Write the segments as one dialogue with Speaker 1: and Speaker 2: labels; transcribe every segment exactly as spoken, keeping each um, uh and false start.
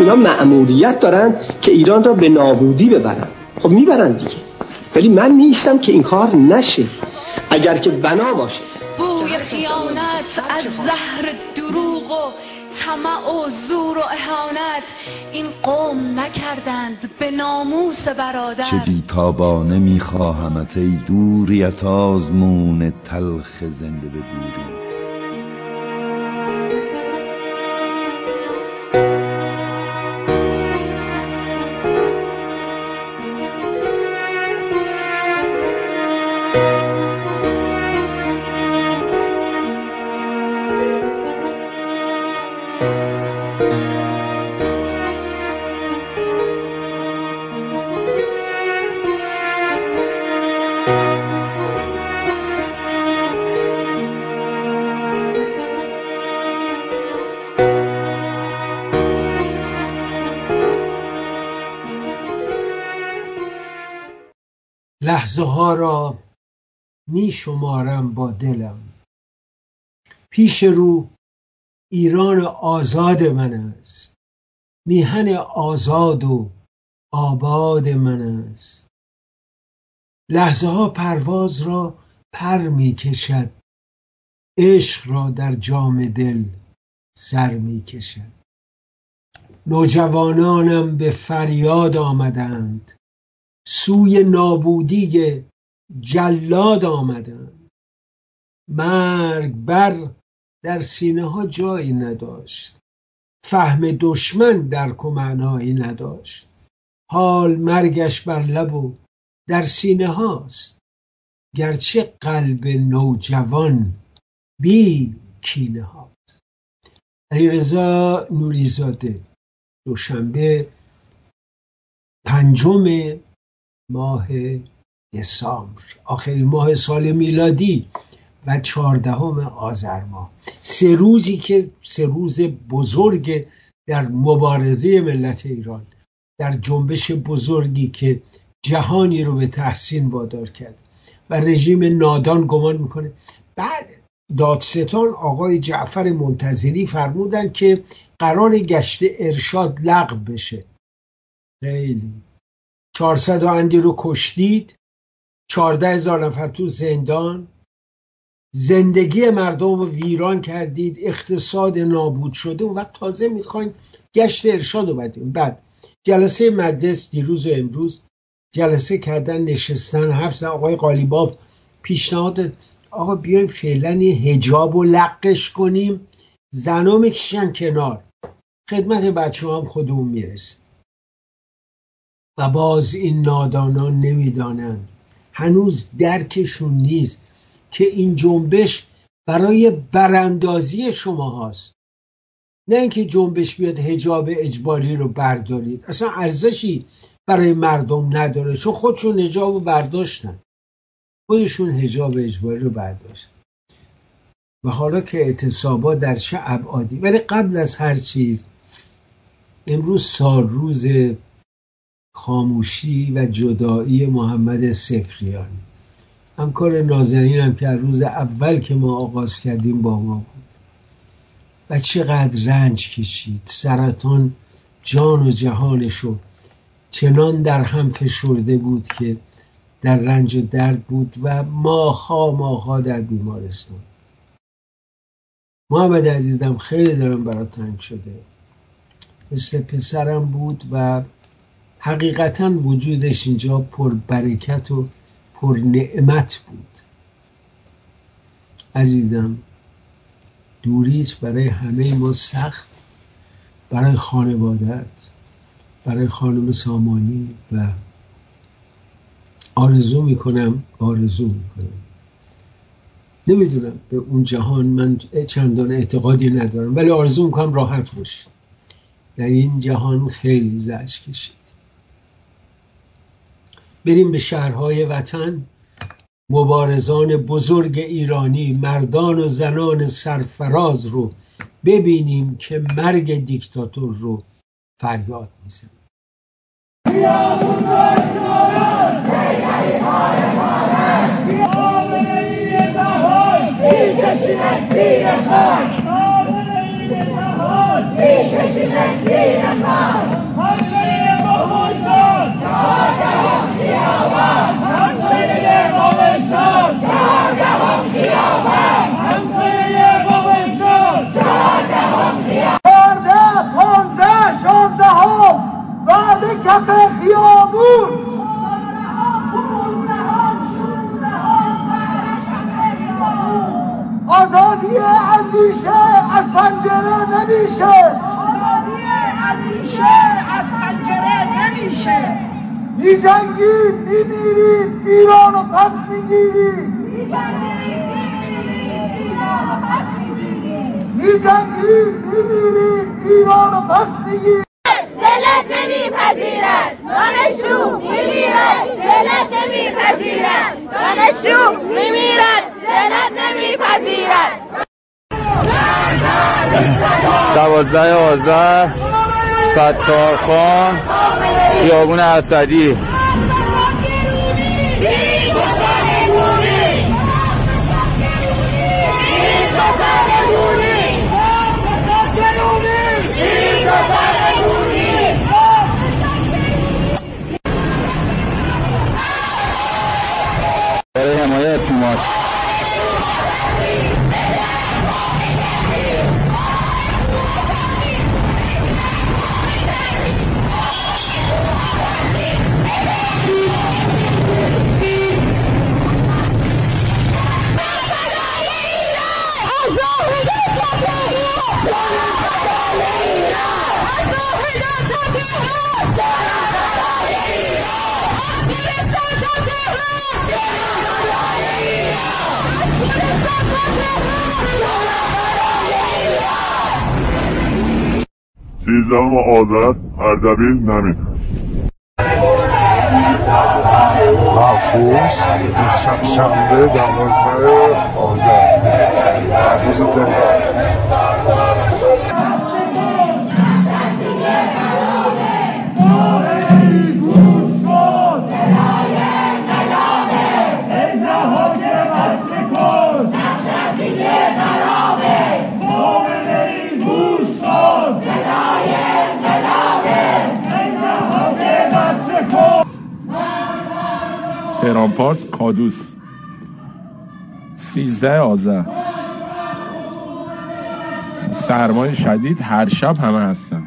Speaker 1: اینا مأموریت دارن که ایران را به نابودی ببرن. خب میبرن دیگه، ولی من نیستم که این کار نشه. اگر که بنا باشه
Speaker 2: بوی خیانت از زهر دروغ و طمع و زور و اهانت این قوم نکردند به ناموس برادر.
Speaker 3: چه بیتابانه میخواهمت ای دوریت آزمون تلخ زنده به گوری.
Speaker 4: لحظه ها را می شمارم با دلم، پیش رو ایران آزاد من است، میهن آزاد و آباد من است. لحظه ها پرواز را پر می کشد، عشق را در جام دل سر می کشد. نوجوانانم به فریاد آمدند، سوی نابودی جلاد آمدند. مرگ بر در سینه ها جایی نداشت، فهم دشمن درک و معنایی نداشت. حال مرگش بر لب و در سینه هاست، گرچه قلب نوجوان بی کینه هاست. علیرضا نوریزاده، دوشنبه پنجم ماه دسامبر، آخرین ماه سال میلادی و چهاردهم آذر ماه. سه روزی که سه روز بزرگ در مبارزه ملت ایران، در جنبش بزرگی که جهانی رو به تحسین وادار کرد و رژیم نادان گمان میکنه. بعد دادستان آقای جعفر منتظری فرمودن که قرار گشت ارشاد لغو بشه. خیلی چهارصد و اندی رو کشتید، چهارده هزار نفر تو زندان، زندگی مردم رو ویران کردید، اقتصاد نابود شده و تازه میخواین گشت ارشاد رو بدیم. بعد جلسه مجلس دیروز و امروز جلسه کردن، نشستن، حرف زدن. آقای قالیباف پیشنهاد آقا بیایم فعلا حجاب رو لغوش کنیم، زنا میکشن کنار، خدمت بچه هم خودمون میرسه. و باز این نادانان نمیدانند، هنوز درکشون نیست که این جنبش برای براندازی شما هاست، نه اینکه جنبش بیاد حجاب اجباری رو بردارید. اصلا ارزشی برای مردم نداره، چون خودشون حجاب رو برداشتن، خودشون حجاب اجباری رو برداشتن. و حالا که اعتصابات در چه ابعادی. ولی قبل از هر چیز، امروز سال روز خاموشی و جدایی محمد سفریان، همکار نازنینم که از روز اول که ما آغاز کردیم با ما بود و چقدر رنج کشید. سرطان جان و جهانشو چنان در هم فشرده بود که در رنج و درد بود و ماها ماها در بیمارستان. محمد عزیزم خیلی دارم برات تنگ شده، مثل پسرم بود و حقیقتا وجودش اینجا پر برکت و پر نعمت بود. عزیزم، دوریت برای همه ما سخت، برای خانوادت، برای خانم سامانی، و آرزو میکنم آرزو میکنم نمیدونم، به اون جهان من چندان اعتقادی ندارم، ولی آرزو میکنم راحت باشی. در این جهان خیلی زجر کشید. بریم به شهرهای وطن. مبارزان بزرگ ایرانی، مردان و زنان سرفراز رو ببینیم که مرگ دیکتاتور رو فریاد میزنن.
Speaker 5: Hey, اندیشه از پنجره نمیشه،
Speaker 6: آزادی اندیشه از پنجره نمیشه.
Speaker 5: میجنگیم میمیریم ایرانو پس میگیریم،
Speaker 6: میجنگیم میمیریم ایرانو پس میگیریم،
Speaker 5: میجنگیم میمیریم ایرانو پس میگیریم.
Speaker 6: دلت نمیپذیرد دانشجو میمیرد، دلت نمیپذیرد دانشجو میمیرد، دلت نمیپذیرد.
Speaker 7: دوازده آذر ستارخان خیابون اسدی. برای حمایت توماس
Speaker 8: سیزدهم آذر اردبیل نمین.
Speaker 9: محفوظ شنبه دوازده آذر محفوظ تهران.
Speaker 10: تهران پارس کادوس سیزده آذر. سرمای شدید هر شب همه هستن.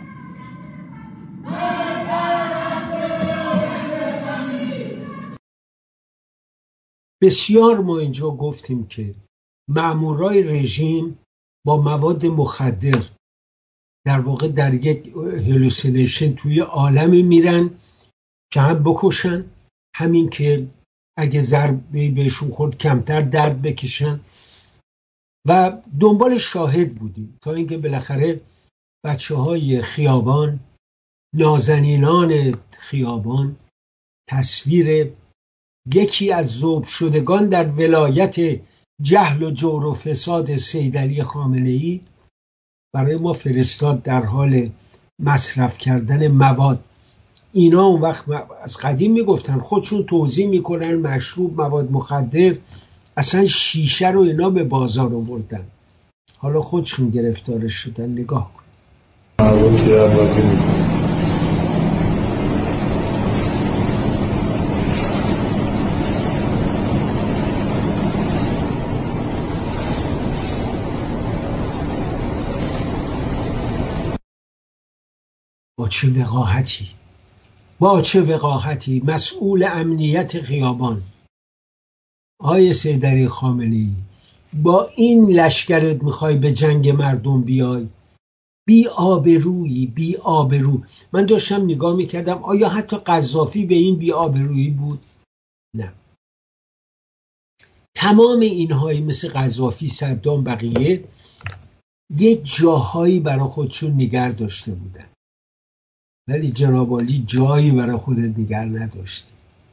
Speaker 4: بسیار ما اینجا گفتیم که مامورای رژیم با مواد مخدر در واقع در یک هلوسینیشن توی عالمی میرن که هم بکشن، همین که اگه ضربه بهشون خورد کمتر درد بکشن، و دنبال شاهد بودیم تا اینکه بالاخره بچه های خیابان، نازنینان خیابان، تصویر یکی از ذوب شدگان در ولایت جهل و جور و فساد سیدعلی خامنه‌ای برای ما فرستاد در حال مصرف کردن مواد. اینا اون وقت از قدیم میگفتن، خودشون توضیح میکنن مشروب، مواد مخدر، اصلا شیشه رو اینا به بازار آوردن، حالا خودشون گرفتارش شدن. نگاه کن. با چه وقاحتی، با چه وقاحتی مسئول امنیت خیابان آقای سیدعلی خامنه‌ای، با این لشکرت میخوای به جنگ مردم بیای؟ بی آبرویی، بی آبرو. من داشتم نگاه میکردم آیا حتی قذافی به این بی آبرویی بود؟ نه. تمام اینهایی مثل قذافی، صدام، بقیه یه جاهایی برای خودشون نگر داشته بودن، ولی جناب عالی جایی برای خودت نگر نداشتی.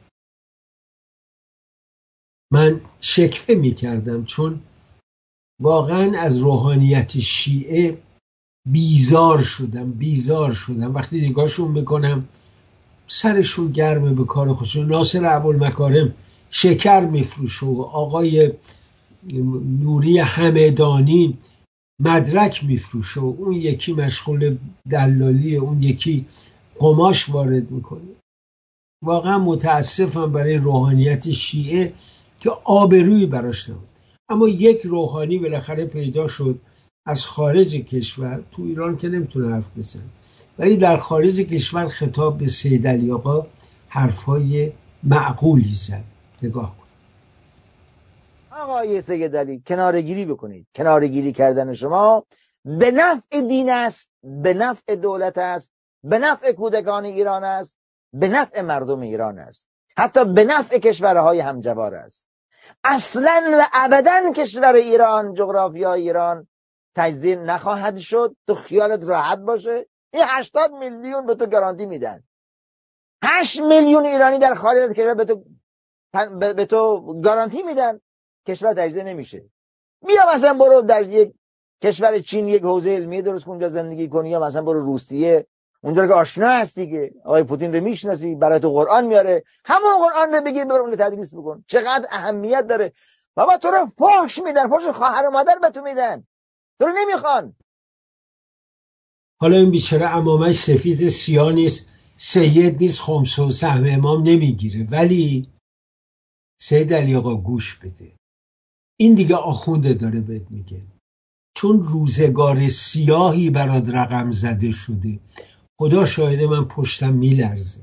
Speaker 4: من شکوه میکردم چون واقعا از روحانیت شیعه بیزار شدم بیزار شدم وقتی نگاهشون میکنم سرشون گرمه به کار خودشون. ناصر ابوالمکارم شکر میفروشه و آقای نوری همدانی مدرک میفروشه و اون یکی مشغول دلالیه، اون یکی قماش وارد میکنه. واقعا متاسفم برای روحانیت شیعه که آبرویی براش نبود. اما یک روحانی بالاخره پیدا شد از خارج کشور، تو ایران که نمیتونه حرف بزنه، ولی در خارج کشور خطاب به سیدعلی آقا حرفای معقولی زد. نگاه کن.
Speaker 11: آقای سیدعلی کنارگیری بکنید. کنارگیری کردن شما به نفع دین است، به نفع دولت است، به نفع کودکان ایران است، به نفع مردم ایران است، حتی به نفع کشورهای همجوار است. اصلا و ابدا کشور ایران، جغرافیای ایران تجزیه نخواهد شد. تو خیالت راحت باشه. این هشتاد میلیون به تو گارانتی میدن. هشت میلیون ایرانی در خارج از کشور به تو به تو گارانتی میدن کشور تجزیه نمیشه. بیا مثلا برو در یک کشور چین یک حوزه علمی درست کن اونجا زندگی کنی، یا مثلا برو روسیه اونجا که آشنا هستی که آقای پوتین رو میشناسی، برای تو قرآن میاره، همون قرآن رو بگیر ببر اون تدریس بکن. چقدر اهمیت داره. بابا تو رو فحش میدن، فحش خواهر و مادر به تو میدن، تو رو نمیخوان.
Speaker 4: حالا این بیچاره عمامش سفید سیاه نیست، سید نیست، خمس و سهم امام نمیگیره. ولی سید علی آقا گوش بده، این دیگه آخونده داره بهت میگه، چون روزگار سیاهی برات رقم زده شده. خدا شاهده من پشتم میلرزه.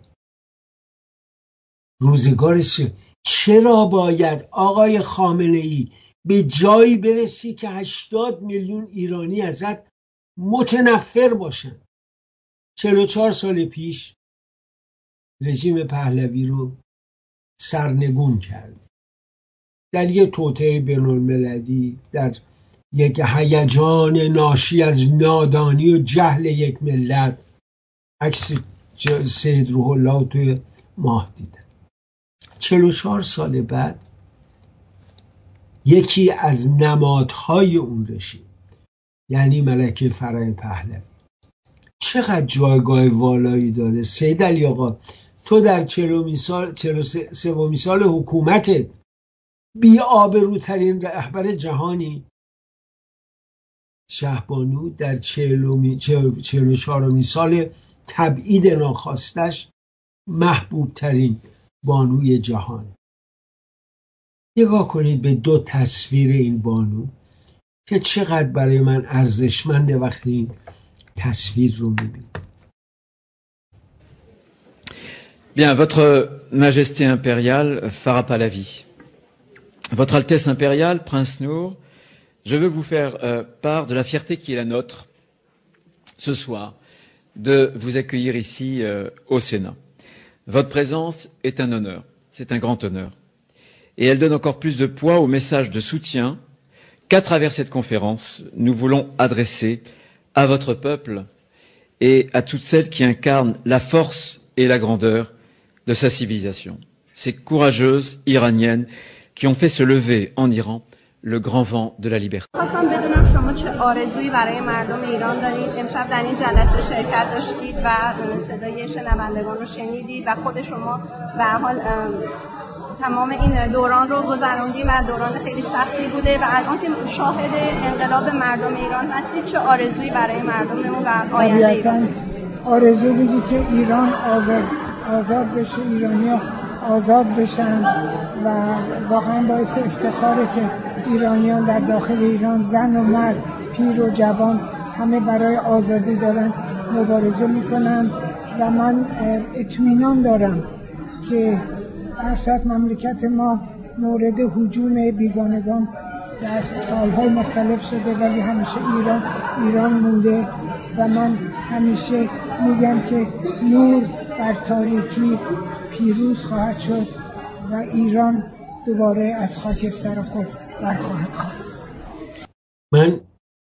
Speaker 4: روزگار سیاه. چرا باید آقای خامنه ای به جایی برسی که هشتاد میلیون ایرانی ازت متنفر باشن؟ چهل و چهار سال پیش رژیم پهلوی رو سرنگون کرد در یک توطئه بین‌المللی، در یک هیجان ناشی از نادانی و جهل یک ملت. عکس سید روح الله توی ماه دیدن. چهل و چهار سال بعد یکی از نمادهای اون رژیم، یعنی ملکه فرح پهلوی، چقدر جایگاه والایی داره. سید علی آقا تو در چهلمین سال چهل و سومین سال حکومتت بی آبروترین رهبر جهانی. شهبانو در چهل و چهارمین سال تبعید ناخواستش محبوب ترین بانوی جهان. نگاه کنید به دو تصویر این بانو که چقدر برای من ارزشمنده وقتی این تصویر رو میبینم.
Speaker 12: Bien, votre majesté impériale, Farah Pahlavi, votre Altesse impériale, Prince Nour, je veux vous faire euh, part de la fierté qui est la nôtre ce soir de vous accueillir ici euh, au Sénat. Votre présence est un honneur, c'est un grand honneur. Et elle donne encore plus de poids au message de soutien qu'à travers cette conférence, nous voulons adresser à votre peuple et à toutes celles qui incarnent la force et la grandeur de sa civilisation. Ces courageuses iraniennes qui ont fait se lever en Iran le grand vent de la liberté.
Speaker 13: خواستم بدونم شما چه آرزویی برای مردم ایران دارید. امشب در این جلسه شرکت داشتید و صدای شنوندگان رو شنیدید و خود شما به هر حال تمام این دوران رو گذروندید و دوران خیلی سختی بوده و الان که شاهد انقلاب مردم ایران هستید، چه آرزویی برای مردممون و آینده ایران؟
Speaker 14: آرزو بودی که ایران آزاد آزاد بشه، ایرانی‌ها آزاد بشن و واقعا باعث افتخاره که ایرانیان در داخل ایران زن و مرد، پیر و جوان همه برای آزادی دارن مبارزه میکنن و من اطمینان دارم که در صورت مملکت ما مورد هجوم بیگانگان در سالهای مختلف شده ولی همیشه ایران ایران مونده و من همیشه میگم که نور بر تاریکی پیروز خواهد شد و ایران دوباره از خاکستر خود برخواهد خاست.
Speaker 4: من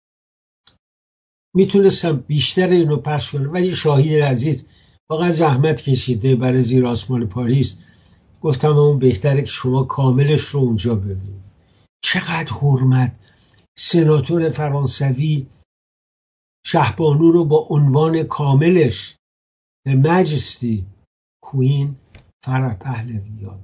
Speaker 4: میتونستم بیشتر اینو پخش کنم ولی شاهید عزیز واقعا زحمت کشیده برای زیر آسمان پاریس. گفتم اون بهتره که شما کاملش رو اونجا ببینید. چقدر حرمت. سناتور فرانسوی شهبانو رو با عنوان کاملش مجستی کوین فرح پهلوی یاد.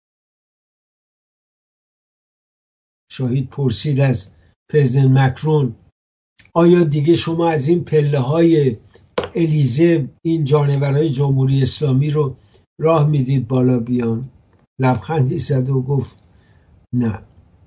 Speaker 4: شاهید پرسید از پرزیدنت مکرون آیا دیگه شما از این پله های الیزه این جانورهای جمهوری اسلامی رو راه میدید بالا بیان؟ لبخندی زد و گفت نه.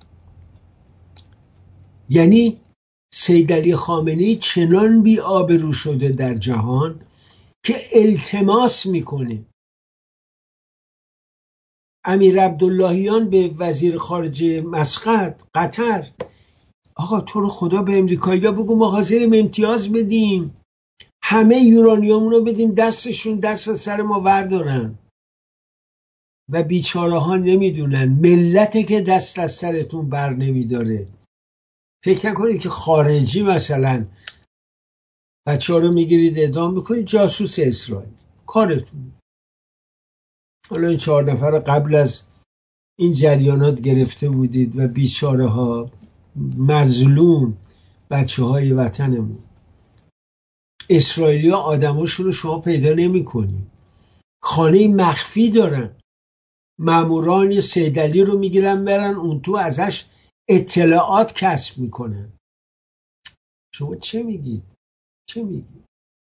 Speaker 4: یعنی سید علی خامنه‌ای چنان بی آبرو شده در جهان که التماس میکنه امیر عبداللهیان به وزیر خارجه مسقط قطر، آقا تو رو خدا به امریکایی‌ها بگو ما حاضریم امتیاز بدیم، همه یورانیوم رو بدیم دستشون، دست از سر ما وردارن. و بیچاره ها نمیدونن ملته که دست از سرتون بر نمیداره. فکر نکنید که خارجی مثلا بچه ها رو میگیرید اعدام میکنید، جاسوس اسرائیل کارتون. حالا این چهار نفر قبل از این جریانات گرفته بودید و بیچاره ها مظلوم بچه های وطنمون. اسرائیلی ها آدماشون رو شما پیدا نمی کنید، خانه مخفی دارن، ماموران سیدعلی رو میگیرن برن اون تو ازش اطلاعات کسب میکنن. شما چه میگید؟ چه میگید؟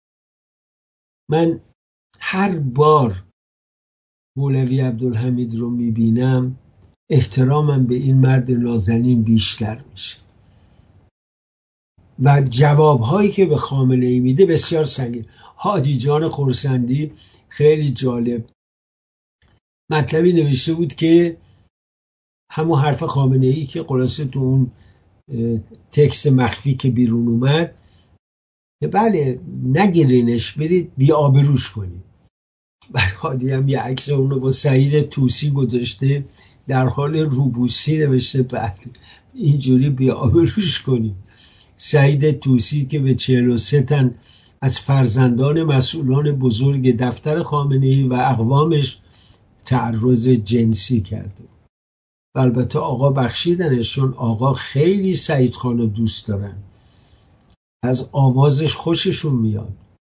Speaker 4: من هر بار مولوی عبدالحمید رو میبینم احترامم به این مرد نازنین بیشتر میشه و جوابهایی که به خامنه ای میده بسیار سنگین. هادی جان خورسندی خیلی جالب مطلبی نوشته بود که همون حرف خامنه ای که خلاصه تو اون تکست مخفی که بیرون اومد، بله نگیرینش، برید بی آبروش کنید. بعد هادی هم یه عکس اونو با سعید توسی گذاشته در حال روبوسی نوشته بعد اینجوری بی آبروش کنید. سعید توسی که به چهل و سه تن از فرزندان مسئولان بزرگ دفتر خامنه‌ای و اقوامش تعرض جنسی کرده و البته آقا بخشیدنش، چون آقا خیلی سعید خان رو دوست دارن، از آوازش خوششون میاد.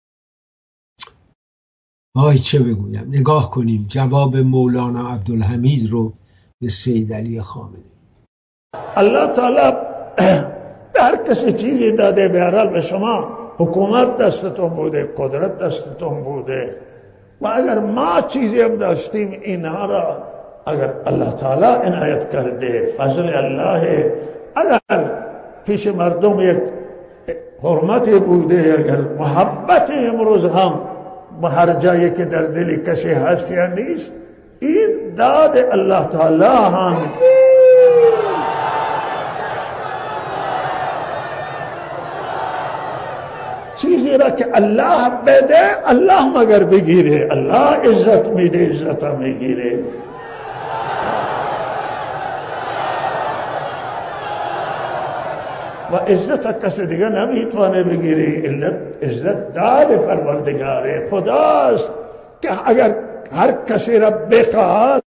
Speaker 4: آی چه بگویم، نگاه کنیم جواب مولانا عبدالحمید رو به سیدعلی خامنه‌ای.
Speaker 15: الله تعالی به هر کسی چیزی داده، به هر حال به شما حکومت دستتون بوده، قدرت دستتون بوده و اگر ما چیزی هم داشتیم اینها را اگر الله تعالی عنایت کرده، فضل الله، اگر پیش مردم یک حرمتی بوده، اگر محبت امروز هم به هر جایی که در دل کسی هست یا نیست، این داد الله تعالی هم چیزی را که الله بده الله مگر بگیره، الله عزت میده عزت هم میگیره. و عزت کسی دیگه نمیتونه بگیره، عزت داد پروردگاره خداست که اگر هر کسی را بخواد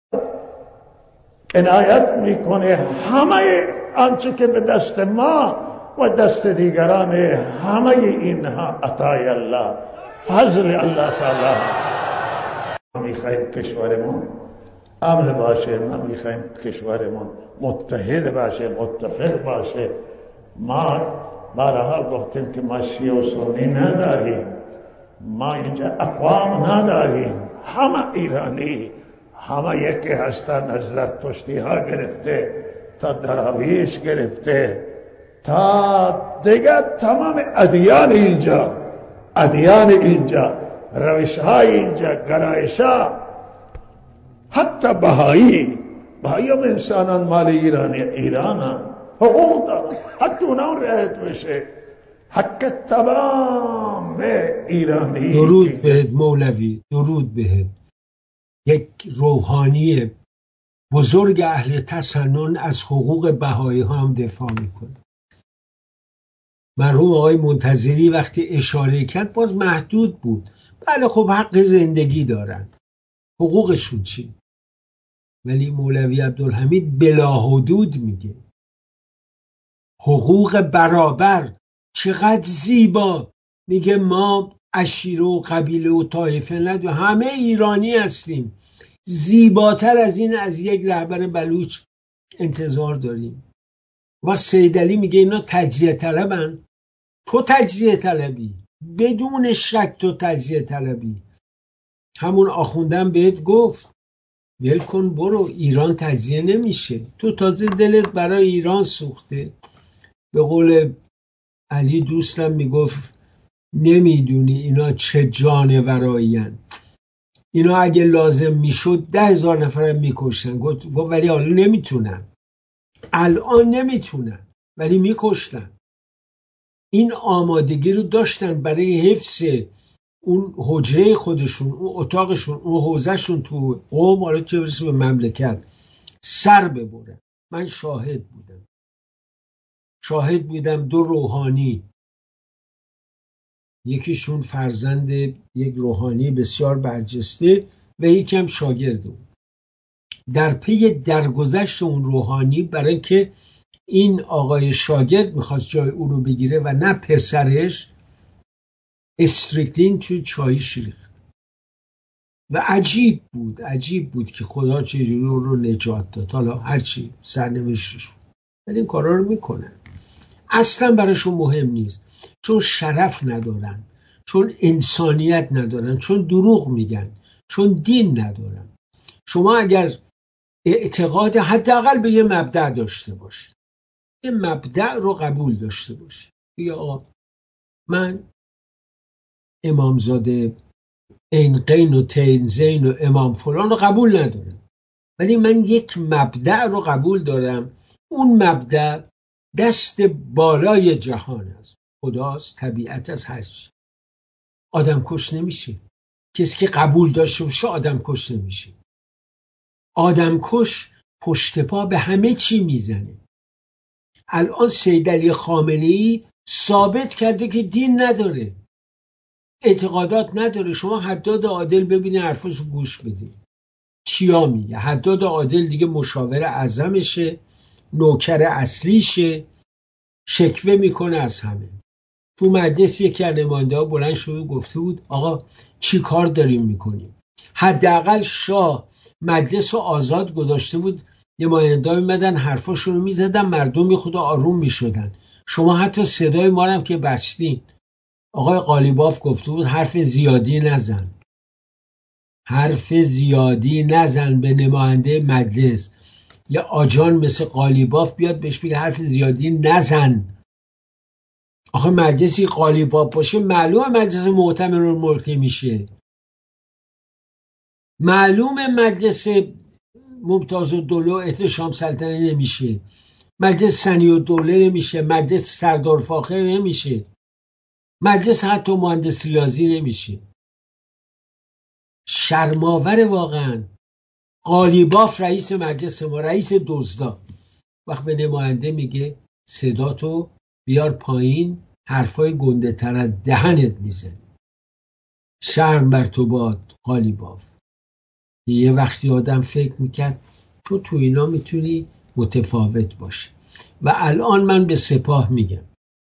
Speaker 15: عنایت میکنه. همه آنچه که به دست ما و دست دیگران همه اینها عطای الله، فضل الله تعالی. ما میخوایم کشورمون امن باشه، ما میخوایم کشورمون متحد باشه، متفق باشه. ما بارها گفتیم که ما شیعه و سنی نداریم، ما اینجا اقوام نداریم، همه ایرانی، همه یکی هستن، از زرتشتی ها گرفته تا دراویش گرفته تا دیگر تمام ادیان اینجا، ادیان اینجا، روش های اینجا، گرایش ها، حتی بهایی، بهایی هم انسانان مال ایرانی، ایران هم حقوق دارن، حتی اونا رعایت بشه، حق تمام ایرانی.
Speaker 4: درود بهت مولوی، درود بهت. یک روحانی بزرگ اهل تسنن از حقوق بهایی ها هم دفاع میکنه. مرحوم آقای منتظری وقتی اشاره کرد باز محدود بود، بله خب حق زندگی دارن، حقوقشون چی؟ ولی مولوی عبدالحمید بلا حدود میگه حقوق برابر. چقدر زیبا میگه ما عشیره و قبیله و طایفه نداریم، همه ایرانی هستیم. زیباتر از این از یک رهبر بلوچ انتظار داریم. و سیدعلی میگه اینا تجزیه طلبن. تو تجزیه طلبی، بدون شک تو تجزیه طلبی. همون آخوندم بهت گفت ول کن برو، ایران تجزیه نمیشه، تو تازه دلت برای ایران سوخته. به قول علی دوستم میگفت نمیدونی اینا چه جانورایین، اینا اگه لازم میشد ده هزار نفرم میکشتن. گفت ولی حالا نمیتونن، الان نمیتونن ولی میکشتن. این آمادگی رو داشتن برای حفظ اون حجره خودشون، اون اتاقشون، اون حوزهشون تو قوم، حالا چه برسه به مملکت، سر ببرن. من شاهد بودم شاهد بودم دو روحانی، یکیشون فرزند یک روحانی بسیار برجسته و یکم شاگرد اون، در پی درگذشت اون روحانی برای که این آقای شاگرد میخواست جای او رو بگیره و نه پسرش، استریکلین توی چایش ریخت و عجیب بود عجیب بود که خدا چجوری اون رو نجات داد. حالا هرچی سرنوشتش، ولی این کارا رو میکنن، اصلا براشون مهم نیست، چون شرف ندارن، چون انسانیت ندارن، چون دروغ میگن، چون دین ندارن. شما اگر اعتقاد حداقل به یه مبدأ داشته باشی، یه مبدأ رو قبول داشته باشی، یا من امامزاده عین و تین زین و امام فلان رو قبول ندارم، ولی من یک مبدأ رو قبول دارم. اون مبدأ دست بالای جهان است، خداست، طبیعت است، هر چی. آدم کش نمیشه. کسی که قبول داشته باشه آدم کش نمیشه. آدم کش پشت پا به همه چی میزنه. الان سید علی خامنه‌ای ثابت کرده که دین نداره، اعتقادات نداره. شما حداد عادل ببینید حرفاشو گوش بدید چیا میگه. حداد عادل دیگه مشاور اعظمشه، نوکر اصلیشه، شکوه میکنه از همه. تو مجلس یکی از نماینده‌ها بلند شده گفته بود آقا چی کار داریم میکنیم؟ حداقل شاه مجلس رو آزاد گذاشته بود، نماینده‌ها میمدن حرفاشون رو میزدن، مردم خود آروم میشدن. شما حتی صدای ما هم که بستین. آقای قالیباف گفته بود حرف زیادی نزن، حرف زیادی نزن به نماینده مجلس. یا آجان مثل قالیباف بیاد بهش بگه حرف زیادی نزن. آخه مجلسی قالیباف باشه معلومه مجلس معتمرالملک میشه، معلومه مجلس ممتازالدوله و احتشام سلطنه نمیشه، مجلس ثنی‌الدوله نمیشه، مجلس سردار فاخر نمیشه، مجلس حتی مهندس ریاضی نمیشه. شرماور واقعا. قالیباف رئیس مجلس ما، رئیس دزدا، وقت به نماینده میگه صداتو بیار پایین، حرفای گنده تر از دهنت میزنی. شرم بر تو باد قالیباف. یه وقتی آدم فکر میکرد تو تو اینا میتونی متفاوت باشی. و الان من به سپاه میگم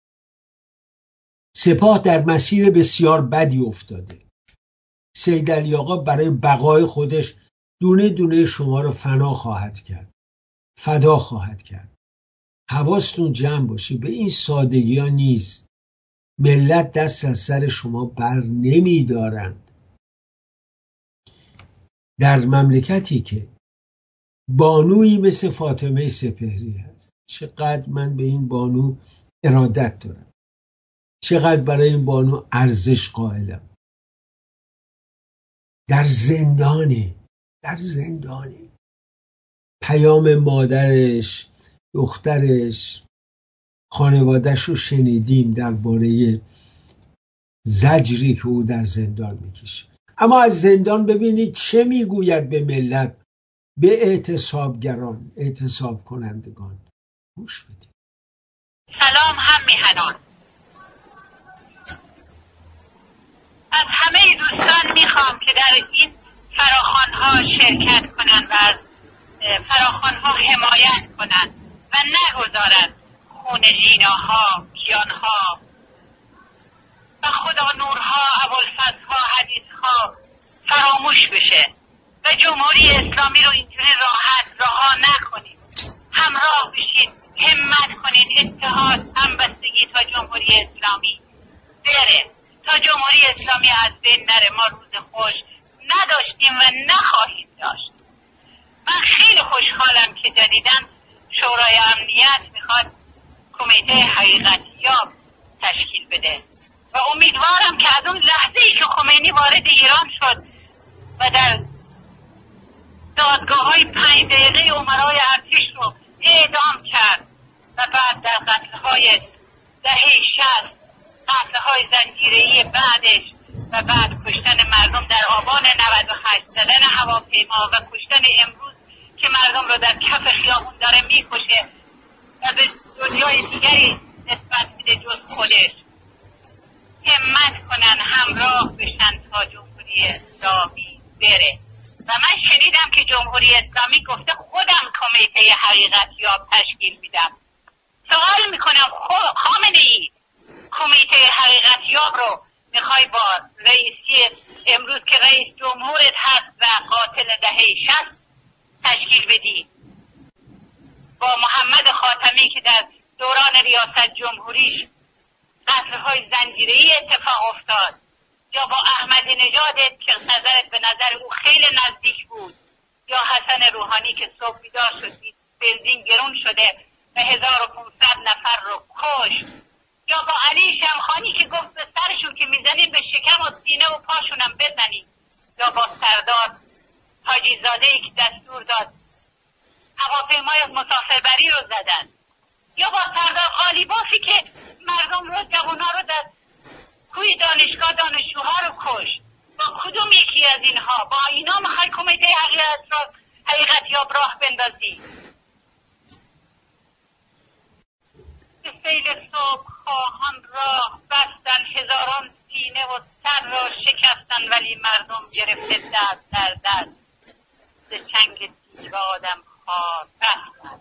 Speaker 4: سپاه در مسیر بسیار بدی افتاده. سید علی آقا برای بقای خودش دونه دونه شما رو فنا خواهد کرد، فدا خواهد کرد. حواستون جمع باشی، به این سادگی ها نیست. ملت دست از سر شما بر نمی دارند. در مملکتی که بانویی مثل فاطمه سپهری هست، چقدر من به این بانو ارادت دارم، چقدر برای این بانو ارزش قائلم. در زندانه در زندانه پیام مادرش، دخترش، خانوادهش رو شنیدیم درباره زجری که او در زندان میکشه. اما از زندان ببینید چه میگوید به ملت، به اعتصابگران، اعتصاب کنندگان. گوش بدید.
Speaker 16: سلام هم میهنان، از همه دوستان میخوام که در این فراخوان‌ها شرکت کنند و از فراخوان‌ها حمایت کنند و نگذارند خون ژیناها، کیانها و خدا نورها، ابوالفضل‌ها، حدیثها فراموش بشه و جمهوری اسلامی رو اینجوری راحت رها نکنید. همراه بشید، همت کنید، اتحاد، همبستگی تا جمهوری اسلامی بره، تا جمهوری اسلامی از بین نره. ما روز خوش نداشتیم و نخواهیم داشت. من خیلی خوشحالم که جدیداً شورای امنیت میخواد کمیته حقیقتیاب تشکیل بده و امیدوارم که از اون لحظه ای که خمینی وارد ایران شد و در دادگاه های پنج دقیقه امرای ارتش رو اعدام کرد و بعد در قتل های دهه شصت، قتل های زنجیره‌ای بعدش و بعد کشتن مردم در آبان نود و هشت، زدن هواپیما و کشتن امروز که مردم رو در کف خیابون داره میکشه و به دنیای دیگری نسبت میده جز خودش. همت کنن همراه بشن تا جمهوری اسلامی بره. و من شنیدم که جمهوری اسلامی گفته خودم کمیته حقیقت یاب تشکیل میدم. سوال میکنم خامنه ای کمیته حقیقت یاب رو میخوای با رئیسی امروز که رئیس جمهورت هست و قاتل دهه شصت تشکیل بدی، با محمد خاتمی که در دوران ریاست جمهوریش قتل‌های زنجیره‌ای اتفاق افتاد، یا با احمدی نژاد که نظرت به نظر او خیلی نزدیک بود، یا حسن روحانی که صبح بیدار شد بنزین گرون شده و هزار و پونصد نفر رو کش، یا با علی شمخانی که گفت به سرشون که میزنیم به شکم و سینه و پاشونم بزنیم، یا با سردار حاجی زاده‌ای که دستور داد هواپیمای مسافربری رو زدن، یا با سردار قالیبافی که مردم رو جوان‌ها رو در کوی دانشگاه دانشجوها رو کش. با کدوم یکی از اینها؟ با اینا میخوای کمیته حقیقت را حقیقت یاب راه بندازی؟ به سیل صبح خواهان راه بستن، هزاران سینه و سر را شکستن، ولی مردم گرفته دست در دست ز چنگ دیو آدم خوار بستن.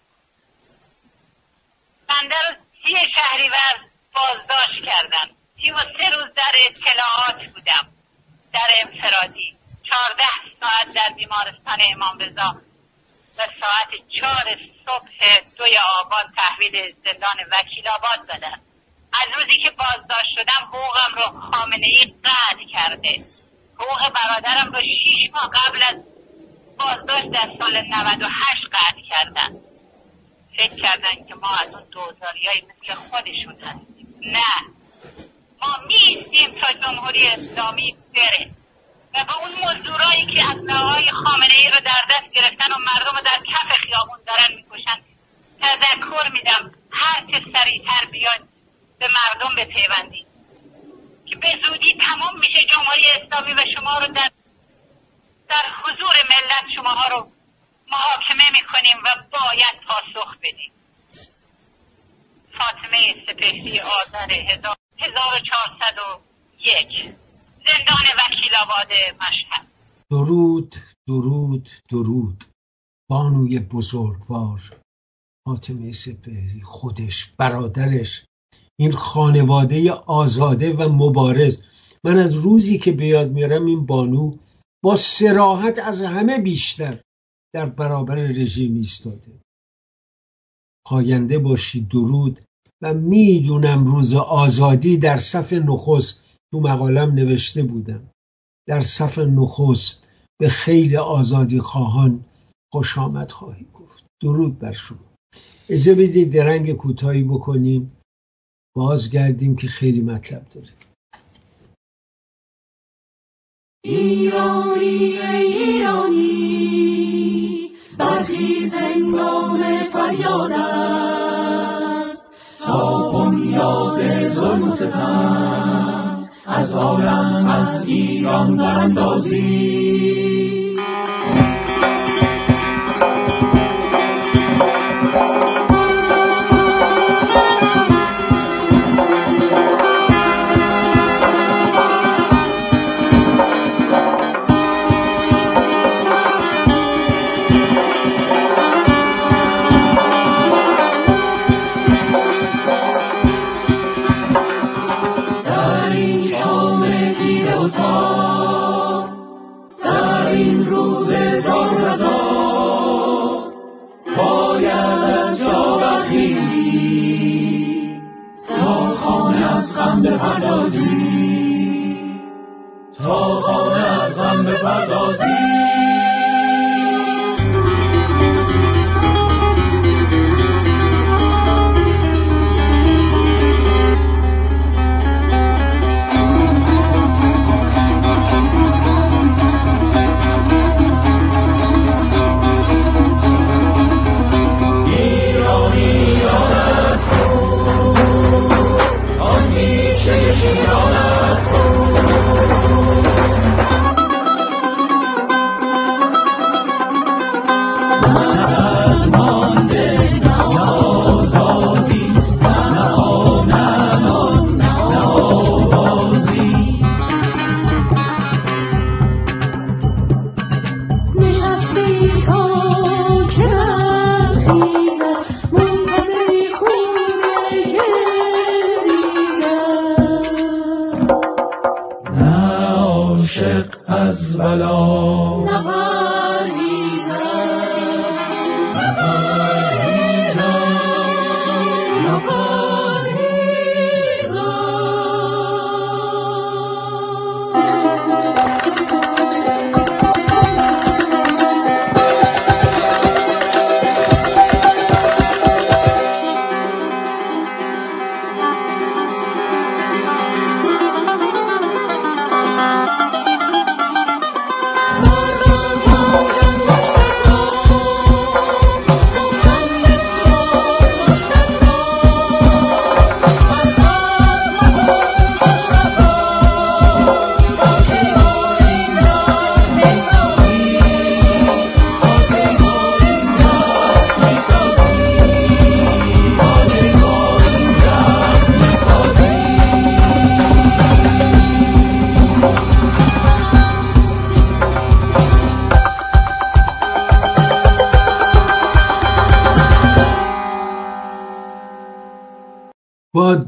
Speaker 16: بنده رو سی شهریور بازداشت کردن. سی و سه روز در اطلاعات بودم، در انفرادی. چهارده ساعت در بیمارستان امام رضا و ساعت چهار صبح دوی آبان تحویل زندان وکیل آباد دادن. از روزی که بازداشت شدم حقوقم رو خامنه ای قطع کرده. حقوق برادرم رو شیش ماه قبل از بازداشت در سال نود و هشت قطع کردن. فکر کردن که ما از اون دوزاریایی مثل خودشون هستیم. نه، ما میستیم تا جمهوری اسلامی بره و به اون مزدورایی که اسلحه‌های خامنه ای رو در دست گرفتن و مردم رو در کف خیابون دارن میکشن تذکر میدم هر چه سریعتر بیان به مردم بپیوندید که به زودی تمام میشه جمهوری اسلامی و شما رو در در حضور ملت شماها رو محاکمه میکنیم و باید پاسخ بدیم. فاطمه سپهری آذر هزار و چهارصد و یک، زندان وکیل آباد مشهد.
Speaker 4: درود درود درود. بانوی بزرگوار فاطمه سپهری، خودش، برادرش، این خانواده آزاده و مبارز. من از روزی که به یاد میارم این بانو با صراحت از همه بیشتر در برابر رژیم ایستاده. پاینده باشی. درود. و میدونم روز آزادی در صف نخست، تو مقالم نوشته بودم، در صف نخست به خیلی آزادی خواهان خوش آمد خواهی گفت. درود بر شما. اجازه بدید درنگ کوتاهی بکنیم، بازگردیم که خیلی مطلب داره.
Speaker 17: ایرانی ایرانی برخیز هنگام فریاد است تا بنیاد ظلم و ستم از عالم از ایران براندازی. تا خانه از غم بپردازی.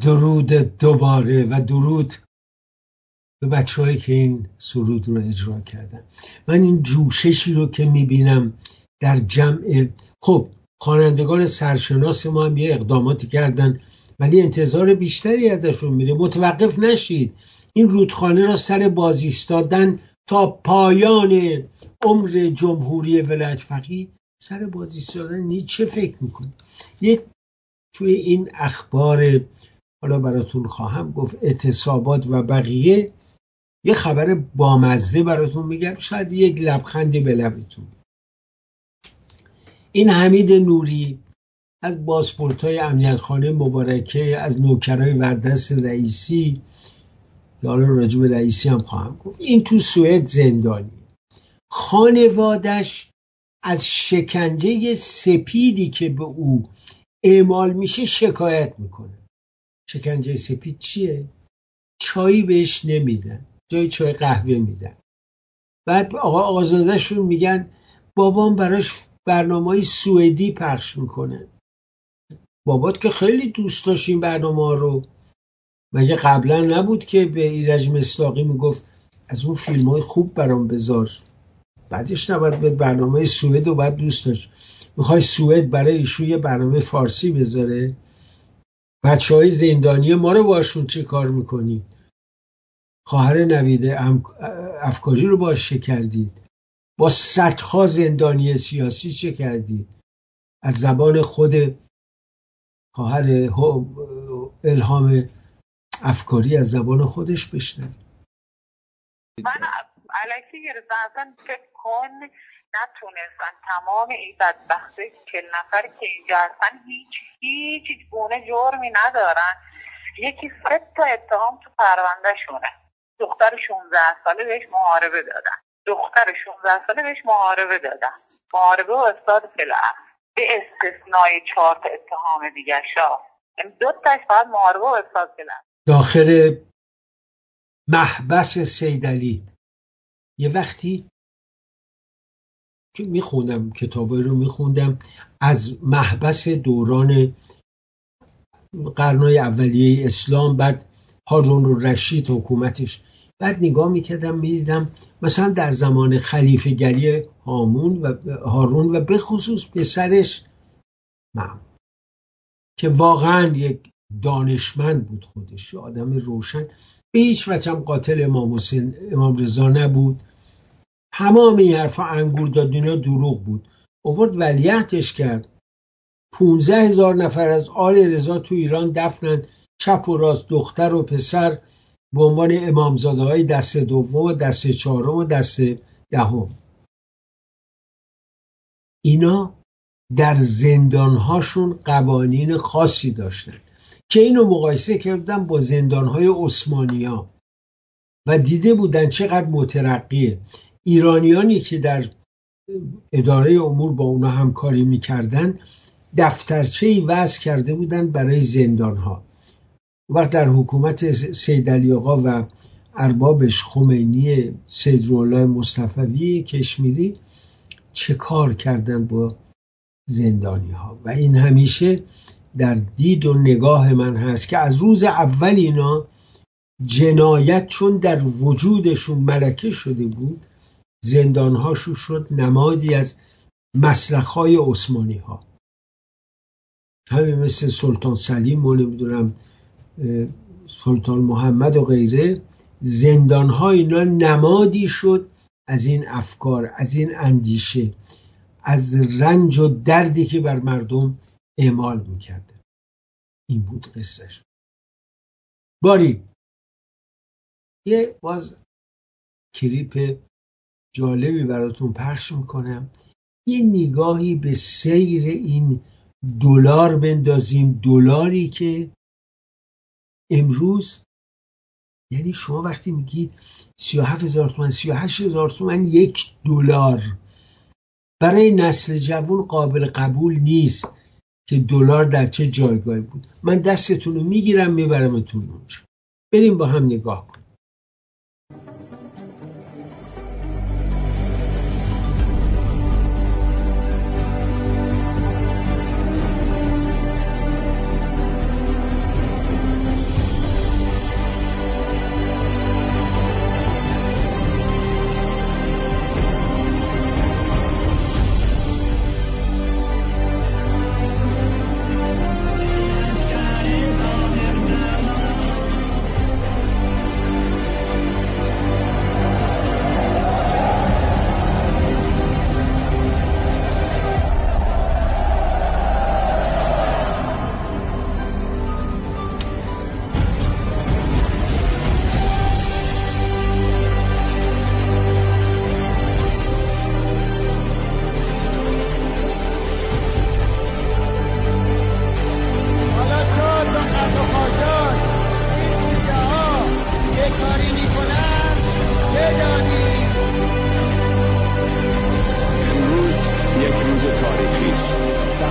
Speaker 4: درود دوباره و درود به بچه هایی که این سرود رو اجرا کردن. من این جوششی رو که میبینم در جمع، خب خوانندگان سرشناس ما هم یه اقداماتی کردن ولی انتظار بیشتری ازشون میره. متوقف نشید، این رودخانه را سر باز ایستادن تا پایان عمر جمهوری ولایت فقیه سر باز ایستادن. چه فکر میکنی؟ یه توی این اخبار حالا براتون خواهم گفت اعتصابات و بقیه، یه خبر بامزه براتون میگم، شاید یک لبخندی به لبتون. این حمید نوری از پاسپورت‌های امنیت خانه مبارکه، از نوکرای وردست رئیسی، حالا راجع به رئیسی هم خواهم گفت، این تو سوئد زندانی. خانوادش از شکنجه سپیدی که به او اعمال میشه شکایت میکنه. شکنجه سپید چیه؟ چایی بهش نمیدن، جای چای قهوه میدن. بعد آقا آقازادهشون میگن بابام براش برنامه‌های سوئدی پخش میکنه. بابات که خیلی دوست داشت این برنامه رو، مگه قبلا نبود که به ایرج مصداقی میگفت از اون فیلم های خوب برام بذار؟ بعدش نباید به برنامه سوئد رو باید دوست داشت. میخوای سوئد برای ایشون یه برنامه فارسی بذاره؟ بچه های زندانی ما رو باشون چه کار میکنی؟ خواهر نویده افکاری رو باش چه کردید؟ با صدها زندانی سیاسی چه کردید؟ از زبان خود خواهر الهام افکاری از زبان خودش بشنوید.
Speaker 16: من الکی گرفتم اصلا فکر کن نتونستن تمام این بدبخته چهل نفر که اینجا هستن هیچ هیچ هیچ گونه جرمی ندارن. یکی سه تا اتهام تو پرونده شونه. دختر شانزده ساله بهش محاربه دادن. دختر شانزده ساله بهش محاربه دادن. محاربه و استاد فلعه. به استثنای چهار تا اتهام دیگه شا. دو تاش فقط محاربه و استاد فلعه.
Speaker 4: داخل محبس سیدعلی یه وقتی که میخوندم کتابایی رو میخوندم از محبس دوران قرنهای اولیه اسلام، بعد هارون الرشید حکومتش، بعد نگاه میکردم میدیدم مثلا در زمان خلیفه گری هامون و هارون و به خصوص پسرش مأمون که واقعا یک دانشمند بود، خودش آدم روشن، به هیچ وجه هم قاتل امام حسین امام رضا نبود. تمام این حرفا انگور داد اینا دروغ بود. آورد ولیعتش کرد. پونزده هزار نفر از آل رضا تو ایران دفنن، چپ و راست، دختر و پسر، به عنوان امامزاده های دست دوم و دست چهارم و دست دهم. اینا در زندانهاشون قوانین خاصی داشتن که اینو مقایسه کردن با زندانهای عثمانی‌ها و دیده بودن چقدر مترقیه. ایرانیانی که در اداره امور با اونا همکاری میکردن دفترچه‌ای وضع کرده بودن برای زندانها. وقت در حکومت سید علی آقا و اربابش خمینی سید روح‌الله مصطفوی کشمیری چه کار کردن با زندانی ها و این همیشه در دید و نگاه من هست که از روز اول اینا جنایت چون در وجودشون ملکه شده بود، زندان هاشون شد نمادی از مسلخ های عثمانی ها. همین مثل سلطان سلیم و نمیدونم سلطان محمد و غیره، زندان ها اینا نمادی شد از این افکار، از این اندیشه، از رنج و دردی که بر مردم اعمال میکرده. این بود قصهش. باری یه باز کلیپ جالبی براتون پخش میکنم، یه نگاهی به سیر این دلار بندازیم. دلاری که امروز، یعنی شما وقتی میگید سی و هفت هزار تومان، سی و هشت هزار تومان یک دلار، برای نسل جوان قابل قبول نیست که دلار در چه جایگاهی بود. من دستتون رو میگیرم میبرمتون اونجا. بریم با هم نگاه کنیم.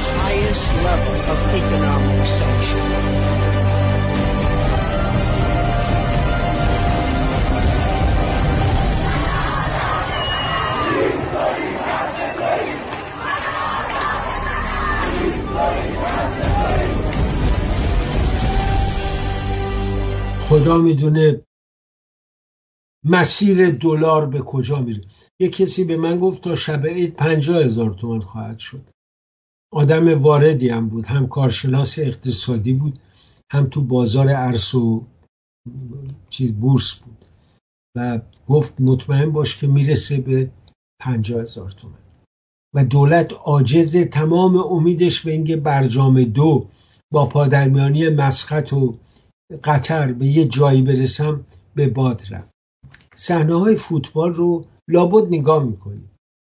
Speaker 18: highest level of economic sanction.
Speaker 4: خدا میدونه مسیر دلار به کجا میره. یه کسی به من گفت تا شب عید پنجاه هزار تومان خواهد شد. آدم واردی هم بود، هم کارشناس اقتصادی بود، هم تو بازار ارز و چیز بورس بود و گفت مطمئن باش که میرسه به پنجاه هزار تومان و دولت عاجز، تمام امیدش به اینکه برجام دو با پادرمیانی مسقط و قطر به یه جایی برسم به باد رفت. صحنه های فوتبال رو لابد نگاه میکنید.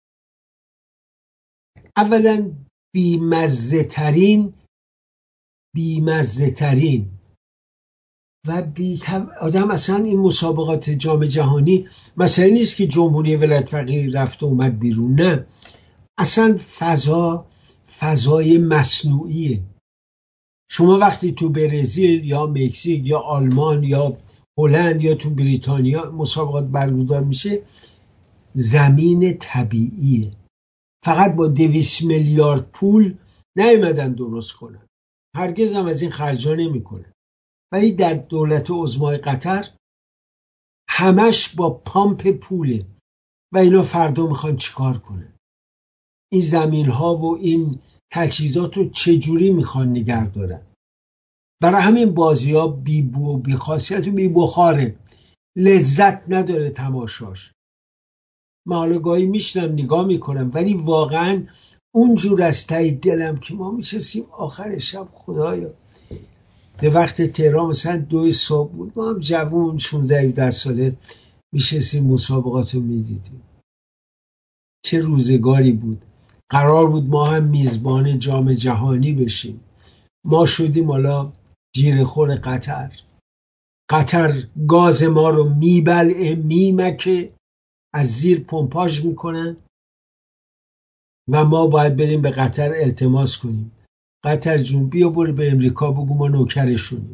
Speaker 4: اولا بیمزه ترین بیمزه ترین و بی آدم اصلا این مسابقات جام جهانی مثلا نیست که جمهوری ولایت فقیه رفت و اومد بیرون، نه، اصلا فضا فضای مصنوعیه. شما وقتی تو برزیل یا مکزیک یا آلمان یا هلند یا تو بریتانیا مسابقات برگزار میشه، زمین طبیعیه، فقط با دویست میلیارد پول نیومدن درست کنن، هرگز هم از این خرجا نمی کنن. ولی در دولت عظمای قطر همش با پامپ پوله و اینا فردا میخوان چیکار کنن؟ این زمین ها و این تجهیزات رو چجوری میخوان نگه دارن؟ برای همین بازی ها بی بو و بی خاصیت و بی بخاره، لذت نداره تماشاش. من حالا گاهی میشنم نگاه میکنم ولی واقعا اونجور از ته دلم که ما میشستیم آخر شب خدایا به وقت تهران مثلا دو صبح بود، ما هم جوون شانزده هفده ساله میشستیم مسابقات رو میدیدیم. چه روزگاری بود. قرار بود ما هم میزبان جام جهانی بشیم، ما شدیم حالا جیره‌خور قطر. قطر گاز ما رو میبلعه، میمکه، از زیر پمپاژ میکنن و ما باید بریم به قطر التماس کنیم قطر جون بیا برو به امریکا بگو ما نوکرشونیم.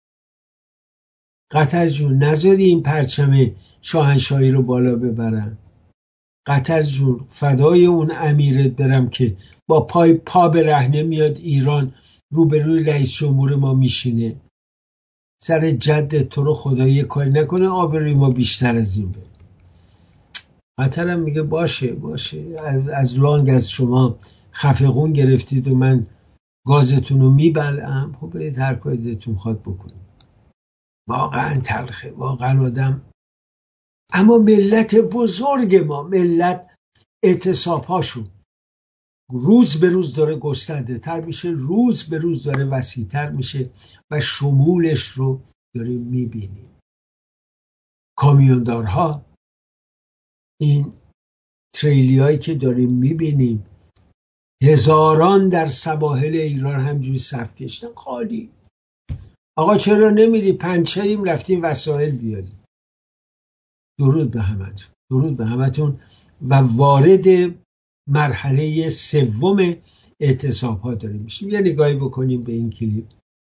Speaker 4: قطر جون نذاری این پرچم شاهنشاهی رو بالا ببرن. قطر جون فدای اون امیرت برم که با پای پا به رهنه میاد ایران روبروی رئیس جمهور ما میشینه. سر جد تو رو خدایی کاری نکنه آبروی ما بیشتر از این بره. قطر هم میگه باشه باشه از, از لانگ از شما خفقون گرفتید و من گازتون رو میبلعم، خب برید هر کاری دلتون خواد بکنید. واقعا تلخه، واقعا آدم. اما ملت بزرگ ما، ملت اعتصاب‌هاشون روز به روز داره گسترده تر میشه، روز به روز داره وسیع تر میشه و شمولش رو داریم میبینیم. کامیوندارها، این تریلی هایی که داریم میبینیم، هزاران در سواحل ایران همجوری صف کشیدن خالی. آقا چرا نمیری؟ پنچریم رفتیم وسایل بیاریم. درود به همتون، درود به همتون و وارد مرحله سوم اعتصاب ها داریم میشیم. یه نگاهی بکنیم به این کلیپ.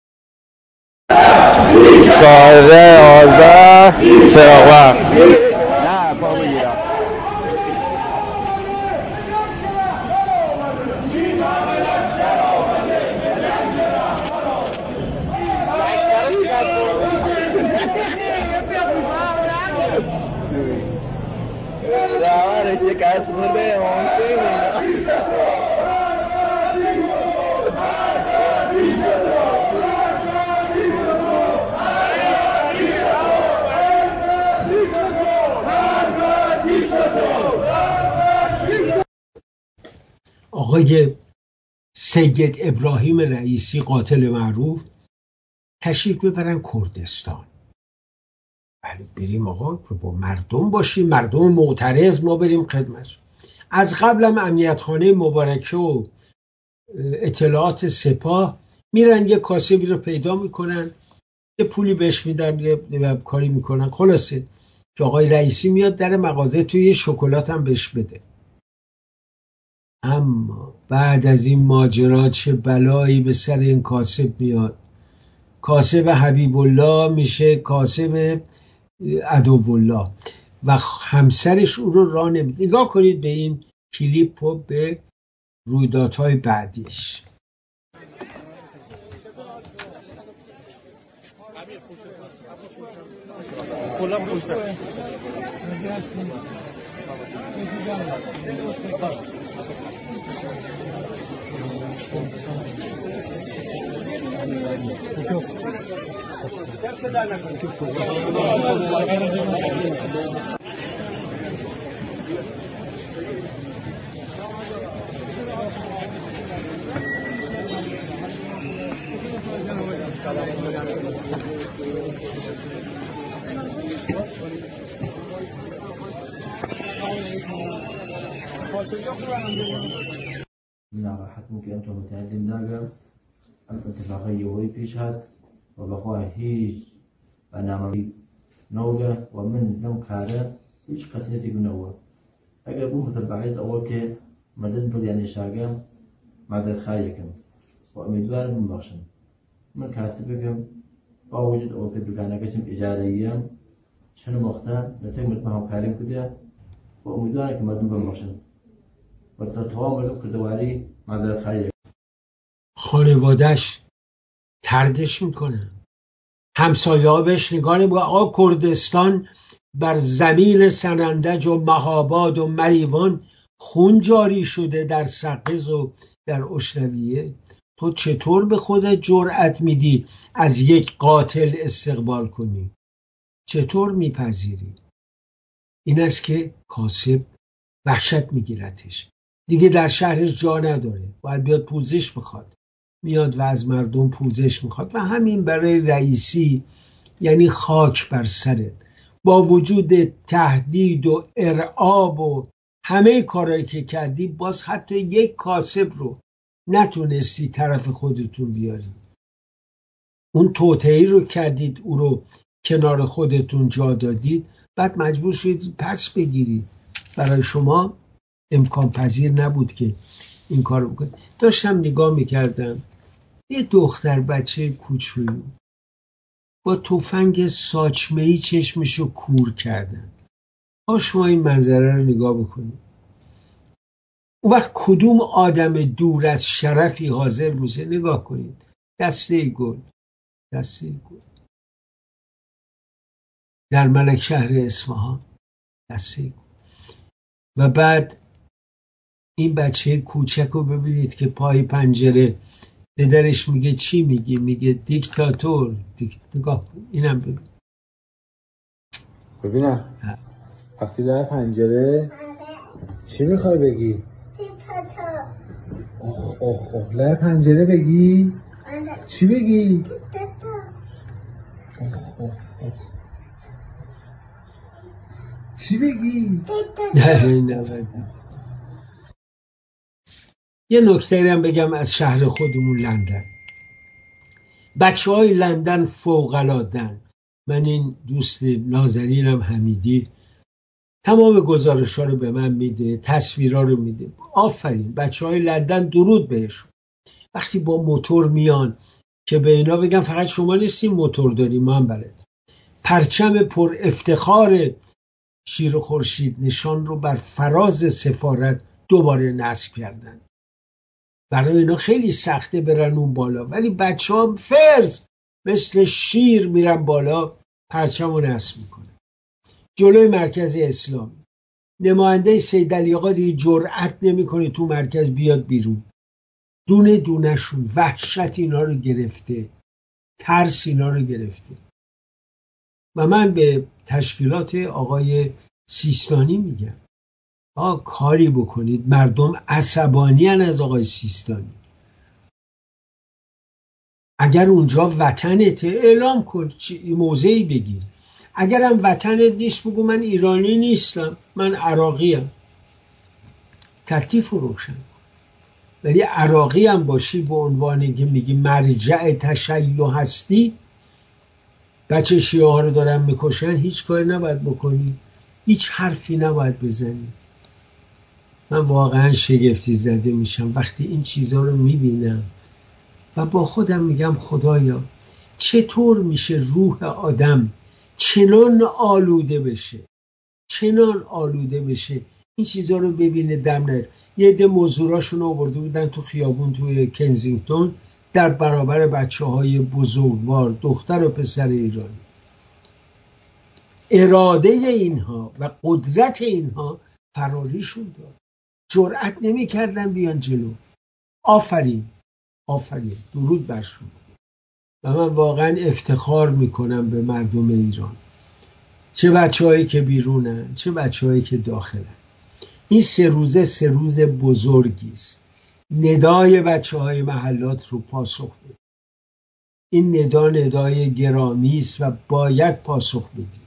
Speaker 7: چهارده آذر چراغ وقت نه پا بگیرم شکست مورده
Speaker 4: آقای سید ابراهیم رئیسی قاتل معروف تشریف ببرن کردستان. ولی بریم آقا با مردم باشیم، مردم معترض، ما بریم خدمتشون. از قبلم امنیت خانه مبارکه و اطلاعات سپاه میرن یه کاسبی رو پیدا میکنن، یه پولی بهش میدن، یه کاری میکنن. خلاصه که آقای رئیسی میاد در مغازه توی یه شکلات هم بهش بده. اما بعد از این ماجرا چه بلایی به سر این کاسب میاد. کاسب حبیب الله میشه کاسب عدو الله و همسرش او رو راه نمیده. نگاه کنید به این کلیپ و به رویدادهای بعدیش.
Speaker 19: نراحت ممكن أنتم متعلم ناقم أم اتفاقية وي بيشهد وبقوها هيج برنامج نوجة ومن نوم كاره هيج قصيدتي بنوة أجل بوم متبعيز أول كه مدن بل يعني شاقم معذرة خايكم وأميدوار من بخشن من كاسبكم باوجد أول كه بقانا قسم إجارية شنو مختار نتمت معهم كارم كده وأميدوارك مدن بل بخشن
Speaker 4: خانوادش تردش میکنه، همسایه ها بهش نگاه نمیکنه. آقا کردستان بر زمین سنندج و مهاباد و مریوان خون جاری شده در سقز و در اشنویه. تو چطور به خودت جرأت میدی از یک قاتل استقبال کنی؟ چطور میپذیری؟ این است که کاسب وحشت میگیرتش، دیگه در شهرش جا نداره، باید بیاد پوزش بخواد. میاد و از مردم پوزش میخواد و همین برای رئیسی یعنی خاک بر سرت. با وجود تهدید و ارعاب و همه کارهایی که کردی باز حتی یک کاسب رو نتونستی طرف خودتون بیاری. اون توطئه‌ای رو کردید، او رو کنار خودتون جا دادید، بعد مجبور شدید پس بگیرید. برای شما امکان پذیر نبود که این کار رو بکنید. داشتم نگاه میکردم، یه دختر بچه کوچولو با تفنگ ساچمه‌ای چشمشو کور کردن. ها شما این منظره رو نگاه بکنید. اون وقت کدوم آدم دور از شرفی حاضر میشه؟ نگاه کنید، دسته گل، دسته گل در ملک شهر اصفهان، دسته گل. و بعد این بچه کوچک رو ببینید که پای پنجره پدرش میگه چی میگه؟ میگه دیکتاتور. دیکت... نگاه کن، اینم ببین.
Speaker 20: ببینم وقتی در پنجره چی میخوای بگی؟
Speaker 6: دیکتاتور.
Speaker 20: اوه اوه اوه لای پنجره بگی؟ چی بگی؟
Speaker 6: دیکتاتور.
Speaker 20: اوه اوه اوه چی بگی؟
Speaker 4: نه نه یه نکته هم بگم از شهر خودمون لندن. بچه های لندن فوق‌العاده‌اند. من این دوست نازنینم حمیدی تمام گزارش ها رو به من میده، تصویرها رو میده. آفرین، بچه های لندن درود بهشون. وقتی با موتور میان که به اینا بگم فقط شما نیستین موتور داریم، ما هم بلد. پرچم پر افتخار شیر و خورشید نشان رو بر فراز سفارت دوباره نصب کردن. برای اینا خیلی سخته برن اون بالا، ولی بچه ها فرض مثل شیر میرن بالا، پرچم رو نصب میکنن. جلوی مرکز اسلامی نماینده سید علی آقا دیگه جرأت نمیکنه تو مرکز بیاد بیرون. دونه دونهشون وحشت اینا رو گرفته، ترس اینا رو گرفته. و من به تشکیلات آقای سیستانی میگم آقا کاری بکنید، مردم عصبانی هن از آقای سیستانی. اگر اونجا وطنته اعلام کن، موضعی بگیر. اگرم وطنت نیست بگو من ایرانی نیستم، من عراقی ام. تکلیف رو روشن. ولی عراقی هم باشی به عنوانی که میگی مرجع تشیع هستی، بچه شیعه ها رو دارن میکشن، هیچ کاری نباید بکنی، هیچ حرفی نباید بزنی. من واقعا شگفتی زده میشم وقتی این چیزها رو میبینم و با خودم میگم خدایا چطور میشه روح آدم چنان آلوده بشه چنان آلوده بشه این چیزها رو ببینه دم نره. یه عده مزدوراشون رو آورده بودن تو خیابون توی کنزینگتون در برابر بچه های بزرگوار دختر و پسر ایرانی. اراده اینها و قدرت اینها فراریشون داد، جرأت نمی کردن بیان جلو. آفرین آفرین درود برشون. و من واقعا افتخار میکنم به مردم ایران، چه بچه هایی که بیرونن چه بچه هایی که داخلن. این سه روزه سه روز بزرگی است. ندای بچه های محلات رو پاسخ بده. این ندا ندای گرامی است و باید پاسخ بدید.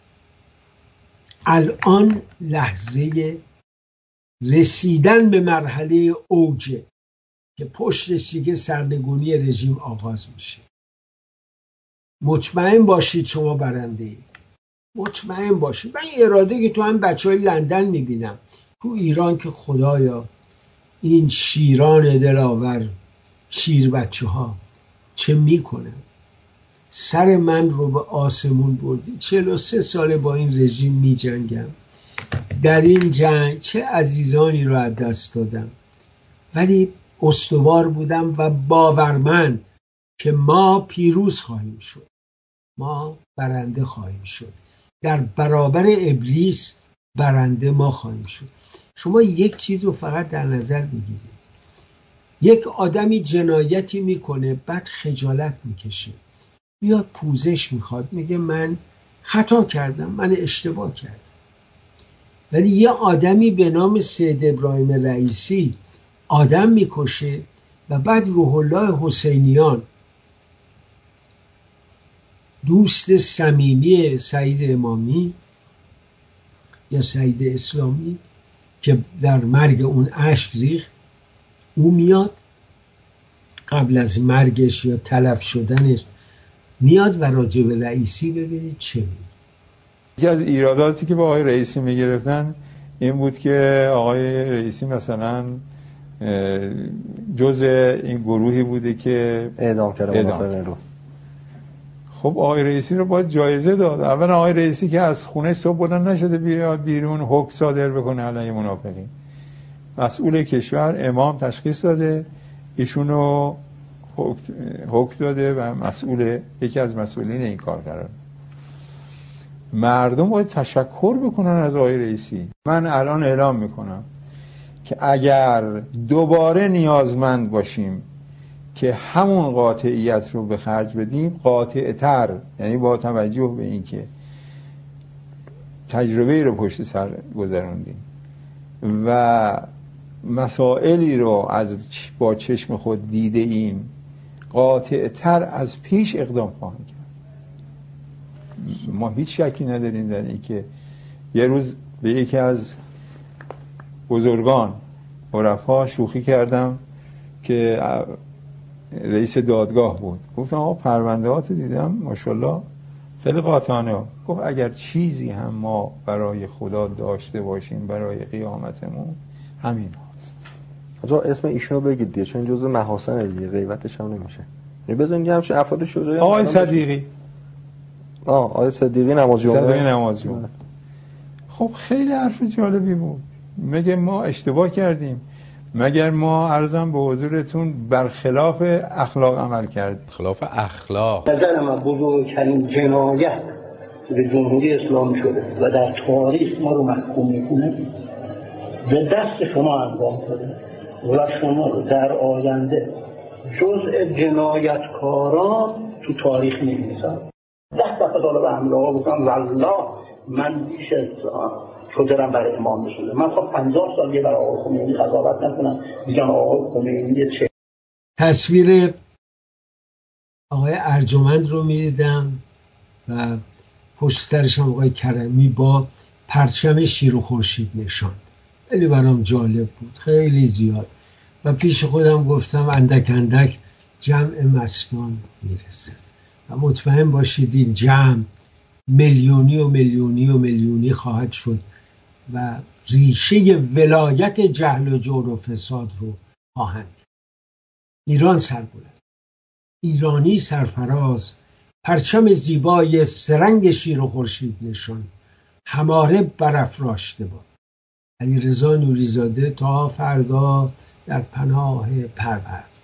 Speaker 4: الان لحظه رسیدن به مرحله اوجه که پشتش دیگه سرنگونی رژیم آغاز میشه. مطمئن باشید شما برنده اید. مطمئن باشید. من این اراده که تو هم بچه های لندن میبینم، تو ایران که خدایا این شیران دلاور شیر بچه ها چه میکنن. سر من رو به آسمون بردی. چهل و سه ساله با این رژیم میجنگم. در این جنگ چه عزیزانی رو از دست دادم، ولی استوار بودم و باورمند که ما پیروز خواهیم شد، ما برنده خواهیم شد. در برابر ابلیس برنده ما خواهیم شد. شما یک چیز رو فقط در نظر بگیرید. یک آدمی جنایتی میکنه، بعد خجالت میکشه، میاد پوزش میخواد، میگه من خطا کردم، من اشتباه کردم. ولی یه آدمی به نام سید ابراهیم رئیسی آدم میکشه و بعد روح الله حسینیان دوست صمیمی سعید امامی یا سعید اسلامی که در مرگ اون اشک ریخت، او میاد قبل از مرگش یا تلف شدنش میاد و راجع به رئیسی ببینید چه میگه.
Speaker 21: یکی از ایراداتی که با آقای رئیسی میگرفتن این بود که آقای رئیسی مثلا جز این گروهی بوده که
Speaker 22: اعدام کرده.
Speaker 21: خب آقای رئیسی رو باید جایزه داد. اول آقای رئیسی که از خونه صبح بلند نشده بیاد بیرون حکم صادر بکنه علیه منافقین. مسئول کشور امام تشخیص داده، ایشونو حکم داده و مسئول یکی از مسئولین این کار قرار. مردم باید تشکر بکنن از آقای رئیسی. من الان اعلام میکنم که اگر دوباره نیازمند باشیم که همون قاطعیت رو به خرج بدیم، قاطع‌تر، یعنی با توجه به این که تجربه رو پشت سر گذروندیم و مسائلی رو از با چشم خود دیده ایم، قاطع‌تر از پیش اقدام خواهیم کرد. ما هیچ شکی نداریم در این که یه روز به یکی از بزرگان عرفا شوخی کردم که رئیس دادگاه بود. گفتم آقا پرونده هاتو دیدم ماشاءالله خیلی قاطعانه. گفت اگر چیزی هم ما برای خدا داشته باشیم برای قیامتمون همین هاست.
Speaker 22: آجا اسم ایشونو بگید دیگه، چون جزء محاسن دیگه، غیبتش هم نمیشه. یعنی بزنیم همش افراد شجاعی.
Speaker 21: آقای صدیقی.
Speaker 22: آه آقای صدیقی نماز جمعه.
Speaker 21: صدیقی نماز جمعه. خب خیلی حرف جالبی بود. مگه ما اشتباه کردیم؟ مگر ما عرضم به حضورتون برخلاف اخلاق عمل کردیم؟
Speaker 23: خلاف اخلاق.
Speaker 24: نظر من بزرگترین جنایت به جمهوری اسلامی شده و در تاریخ ما رو محکوم میکنه به دست شما انجام شده و شما رو در آینده جزء جنایتکاران تو تاریخ می‌نویسن. ده دفعه دالا به حمله ها بکنم والله من بیش از شدرم برای امام بشده. من خب پنجاه سال یه برای آقای خمینی قضاوت نکنم، میگم آقای خمینی چه.
Speaker 4: تصویر آقای ارجمند رو میدیدم و پشت سرش هم آقای کرمی با پرچم شیر و خورشید نشان. خیلی برام جالب بود، خیلی زیاد. و پیش خودم گفتم اندک اندک جمع مستان میرسه و مطمئن باشید این جمع میلیونی و میلیونی و میلیونی خواهد شد و ریشه ولایت جهل و جور و فساد رو خواهند. ایران سربلند، ایرانی سرفراز، پرچم زیبای سرنگ شیر و خورشید نشان، هماره برافراشته باد. علیرضا نوریزاده تا فردا در پناه پرورد.